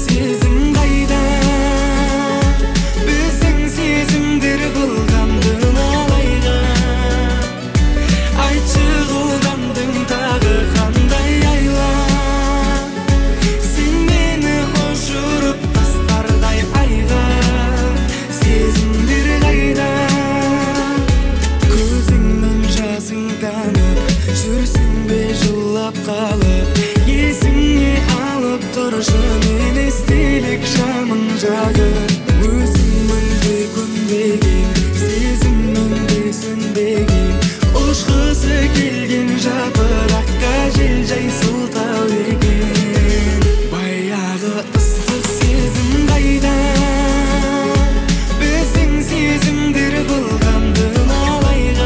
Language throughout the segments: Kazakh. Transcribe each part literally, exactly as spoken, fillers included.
сезім қайда? Біздің сезімдер былғанды малайға. Айтшы қолдандың тағы қандай айла? Сен мені ұшырып тастардай айға. Сезімдер қайда? Көзіңнен жасың танып, жүрсің бе жылап қалып? Есіңе алып тұршы мен естелік шамын жағып. Өзің мүлде көнбеген, сезімнің де сөнбеген, ұшқысы келген жапыраққа жел жай сылтау екен. Баяғы ыстық сезім қайда? Біздің сезімдер былғанды малайға.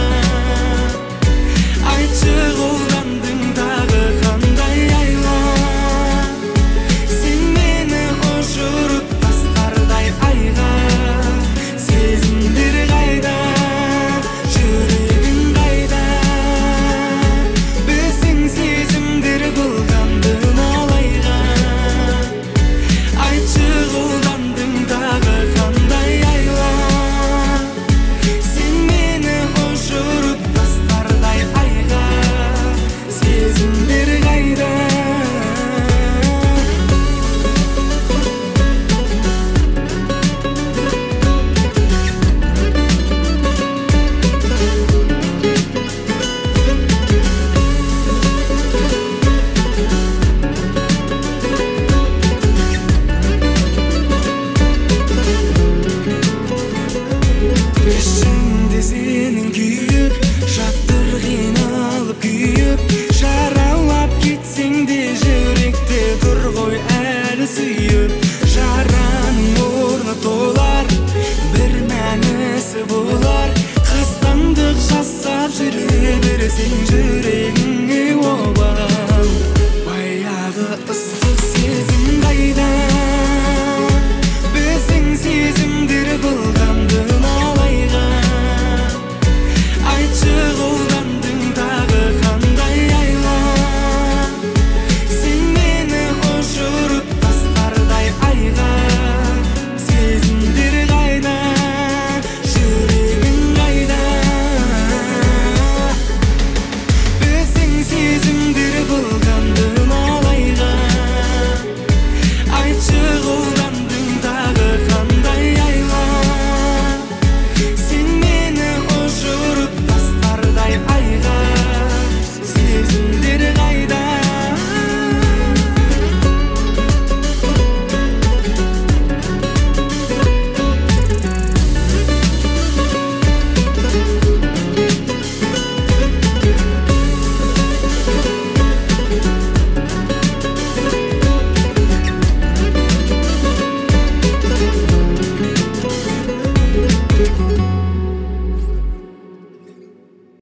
Айтшы қолдандың тағы қандай айла? Сен мені ұшырып тастардай айға. Сезімдер қайда? Жүрегің қайда? Біздің сезімдер былғанды малайға. Айтшы қолдандың тағы қандай айла? Сен мені ұшырып тастардай айға. Сезімдер қайда? Ішінде сенің күйік, жаттыр қиналып күйіп. Жаралап кетсең де жүректе тұр ғой әлі сүйіп. Жараның орны толар, бір мәнісі болар. Қастандық жасап жүре берсең